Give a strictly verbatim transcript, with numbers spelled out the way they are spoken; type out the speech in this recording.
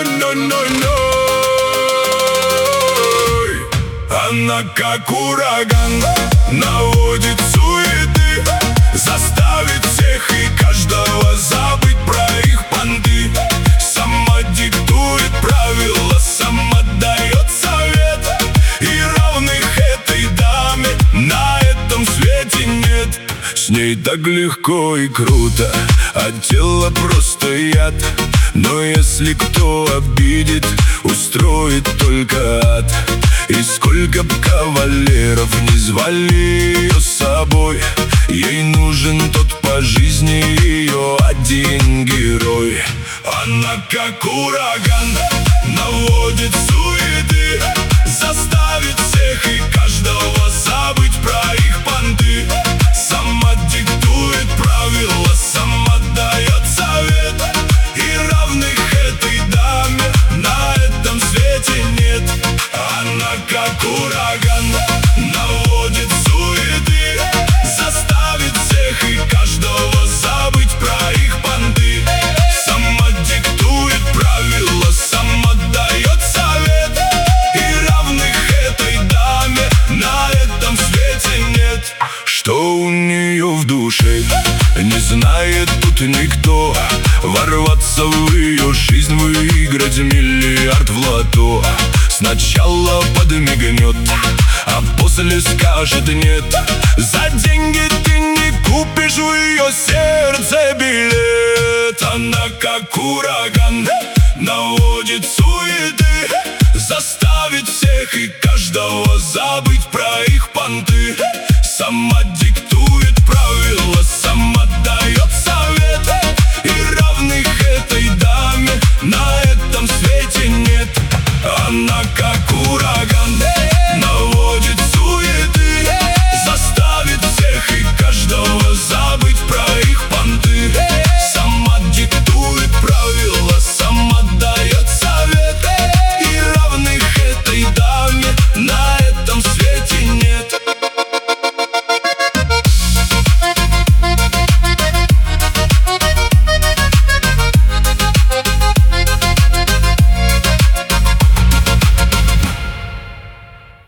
Она как ураган, наводит суеты, заставит всех и каждого забыть про их понты. Сама диктует правила, сама дает совет, и равных этой даме на этом свете нет. С ней так легко и круто, а тело просто яд. Но если кто обидит, устроит только ад. И сколько б кавалеров не звали ее с собой, ей нужен тот по жизни ее один герой. Она как ураган, наводит суеты, заставит всех и каждого забыть про их понты. Сама диктует правила, сама дает совет, и равных этой даме на этом свете нет. Она как ураган, наводит суеты, заставит всех и каждого забыть про их понты. Сама диктует правила, сама дает совет, и равных этой даме на этом свете нет. Что у нее в душе, не знает тут никто. Ворваться в ее жизнь, выиграть миллиард в лото. Сначала подмигнет, а после скажет нет. За деньги ты не купишь в ее сердце билет. Она как ураган, наводит суеты, заставит всех и каждого забыть про их